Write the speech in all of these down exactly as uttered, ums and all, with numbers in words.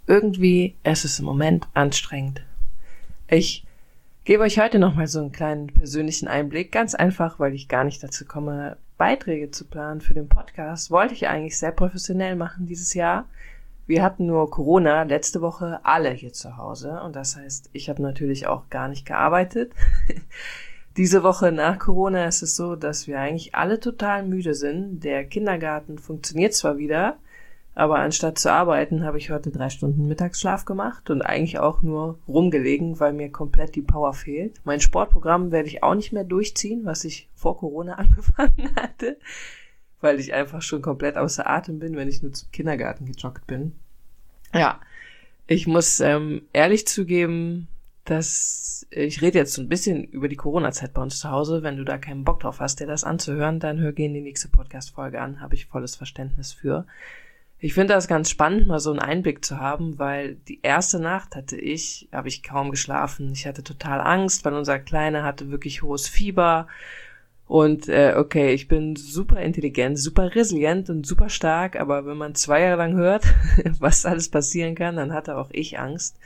irgendwie ist es im Moment anstrengend. Ich gebe euch heute nochmal so einen kleinen persönlichen Einblick, ganz einfach, weil ich gar nicht dazu komme, Beiträge zu planen für den Podcast. Wollte ich eigentlich sehr professionell machen dieses Jahr. Wir hatten nur Corona letzte Woche alle hier zu Hause und das heißt, ich habe natürlich auch gar nicht gearbeitet. Diese Woche nach Corona ist es so, dass wir eigentlich alle total müde sind. Der Kindergarten funktioniert zwar wieder, aber anstatt zu arbeiten, habe ich heute drei Stunden Mittagsschlaf gemacht und eigentlich auch nur rumgelegen, weil mir komplett die Power fehlt. Mein Sportprogramm werde ich auch nicht mehr durchziehen, was ich vor Corona angefangen hatte, weil ich einfach schon komplett außer Atem bin, wenn ich nur zum Kindergarten gejoggt bin. Ja, ich muss ähm, ehrlich zugeben, dass ich rede jetzt so ein bisschen über die Corona-Zeit bei uns zu Hause. Wenn du da keinen Bock drauf hast, dir das anzuhören, dann hör gerne die nächste Podcast-Folge an, habe ich volles Verständnis für. Ich finde das ganz spannend, mal so einen Einblick zu haben, weil die erste Nacht hatte ich, habe ich kaum geschlafen. Ich hatte total Angst, weil unser Kleiner hatte wirklich hohes Fieber. Und äh, okay, ich bin super intelligent, super resilient und super stark, aber wenn man zwei Jahre lang hört, was alles passieren kann, dann hatte auch ich Angst.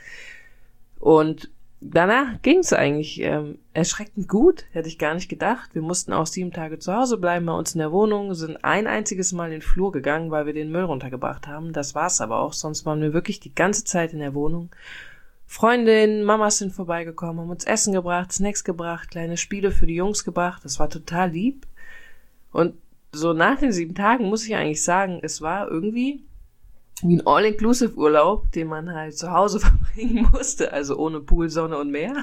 Und danach ging es eigentlich ähm, erschreckend gut, hätte ich gar nicht gedacht. Wir mussten auch sieben Tage zu Hause bleiben bei uns in der Wohnung, sind ein einziges Mal in den Flur gegangen, weil wir den Müll runtergebracht haben. Das war's aber auch, sonst waren wir wirklich die ganze Zeit in der Wohnung. Freundinnen, Mamas sind vorbeigekommen, haben uns Essen gebracht, Snacks gebracht, kleine Spiele für die Jungs gebracht. Das war total lieb. Und so nach den sieben Tagen muss ich eigentlich sagen, es war irgendwie wie ein All-Inclusive-Urlaub, den man halt zu Hause verbringen musste, also ohne Pool, Sonne und Meer,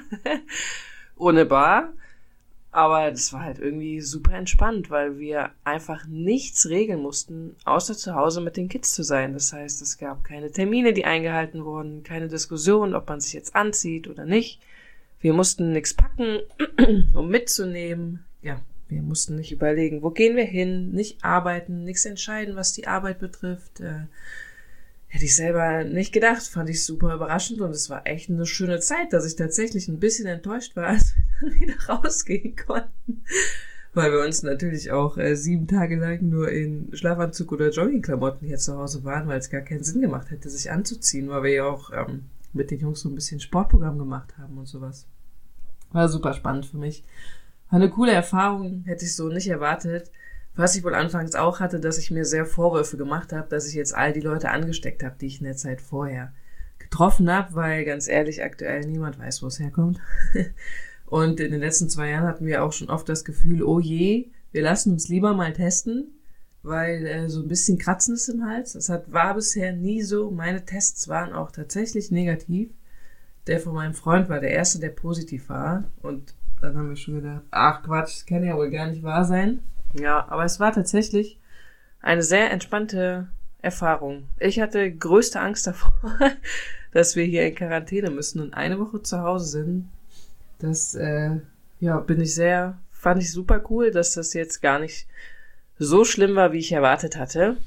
ohne Bar, aber das war halt irgendwie super entspannt, weil wir einfach nichts regeln mussten, außer zu Hause mit den Kids zu sein. Das heißt, es gab keine Termine, die eingehalten wurden, keine Diskussion, ob man sich jetzt anzieht oder nicht. Wir mussten nichts packen, um mitzunehmen. Ja, wir mussten nicht überlegen, wo gehen wir hin, nicht arbeiten, nichts entscheiden, was die Arbeit betrifft. Äh, Hätte ich selber nicht gedacht, fand ich super überraschend und es war echt eine schöne Zeit, dass ich tatsächlich ein bisschen enttäuscht war, als wir dann wieder rausgehen konnten, weil wir uns natürlich auch äh, sieben Tage lang nur in Schlafanzug oder Joggingklamotten hier zu Hause waren, weil es gar keinen Sinn gemacht hätte, sich anzuziehen, weil wir ja auch ähm, mit den Jungs so ein bisschen Sportprogramm gemacht haben und sowas. War super spannend für mich. War eine coole Erfahrung, hätte ich so nicht erwartet. Was ich wohl anfangs auch hatte, dass ich mir sehr Vorwürfe gemacht habe, dass ich jetzt all die Leute angesteckt habe, die ich in der Zeit vorher getroffen habe, weil ganz ehrlich, aktuell niemand weiß, wo es herkommt. Und in den letzten zwei Jahren hatten wir auch schon oft das Gefühl, oh je, wir lassen uns lieber mal testen, weil äh, so ein bisschen Kratzen ist im Hals. Das hat, war bisher nie so. Meine Tests waren auch tatsächlich negativ. Der von meinem Freund war der erste, der positiv war. Und dann haben wir schon gedacht, ach Quatsch, das kann ja wohl gar nicht wahr sein. Ja, aber es war tatsächlich eine sehr entspannte Erfahrung. Ich hatte größte Angst davor, dass wir hier in Quarantäne müssen und eine Woche zu Hause sind. Das, äh, ja, bin ich sehr, fand ich super cool, dass das jetzt gar nicht so schlimm war, wie ich erwartet hatte.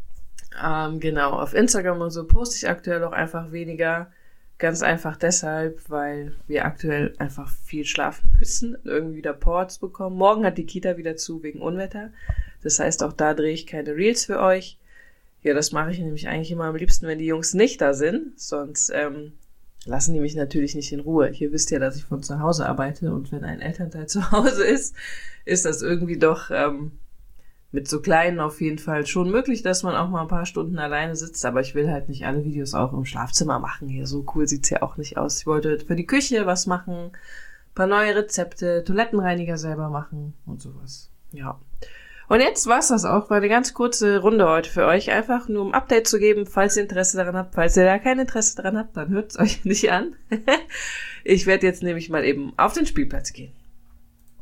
Ähm, genau, auf Instagram und so poste ich aktuell auch einfach weniger. Ganz einfach deshalb, weil wir aktuell einfach viel schlafen müssen und irgendwie wieder Ports bekommen. Morgen hat die Kita wieder zu wegen Unwetter. Das heißt, auch da drehe ich keine Reels für euch. Ja, das mache ich nämlich eigentlich immer am liebsten, wenn die Jungs nicht da sind. Sonst ähm, lassen die mich natürlich nicht in Ruhe. Ihr wisst ja, dass ich von zu Hause arbeite und wenn ein Elternteil zu Hause ist, ist das irgendwie doch ähm, mit so Kleinen auf jeden Fall schon möglich, dass man auch mal ein paar Stunden alleine sitzt, aber ich will halt nicht alle Videos auch im Schlafzimmer machen hier. So cool sieht's ja auch nicht aus. Ich wollte für die Küche was machen, ein paar neue Rezepte, Toilettenreiniger selber machen und sowas. Ja. Und jetzt war's das auch. War eine ganz kurze Runde heute für euch. Einfach nur um ein Update zu geben, falls ihr Interesse daran habt. Falls ihr da kein Interesse daran habt, dann hört's euch nicht an. Ich werde jetzt nämlich mal eben auf den Spielplatz gehen.